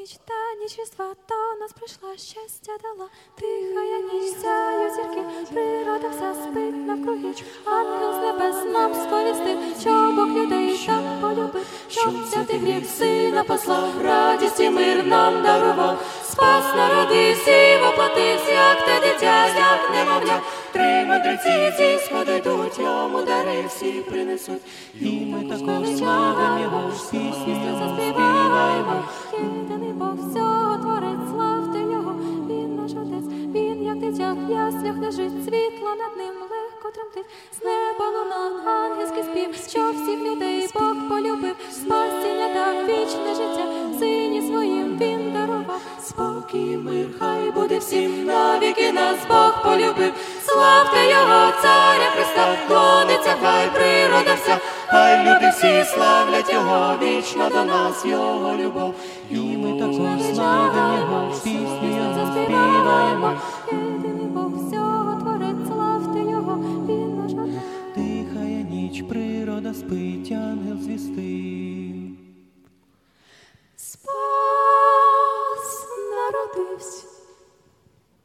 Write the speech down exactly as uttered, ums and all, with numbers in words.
ніч, та ніч різдва до нас прийшла, щастя дала. Тихая ніч, сяють зірки, природа вся спить навкруги. Ангел з небес нам сповістив, що Бог людей так полюбив, щоб взяти гріх сина послав, радість і мир нам дарував. Спас народився, воплотився, як те дитя, як немовля. Три мудреці зі сходу йдуть, йому дари всі принесуть. І ми також славимо його, пісні заспіваємо. Єдиний Бог всього творить, славте його, він наш отець, він як дитя в яслях лежить, світло над ним легко тремтить. З неба луна, ангельський спів, що всіх людей Бог полюбив, спасіння та вічне життя, сині своїм він дарував. Спокій, мир, хай буде всім, навіки нас Бог полюбив. Славте його, царя Христа, клониться хай природа вся, хай люди всі славлять його, вічно до нас його любов. І ми також славимо його, пісню його співаємо. Єдиний Бог всього творить, славте його, він наш отець. Тихая ніч, природа спить, ангел звістив.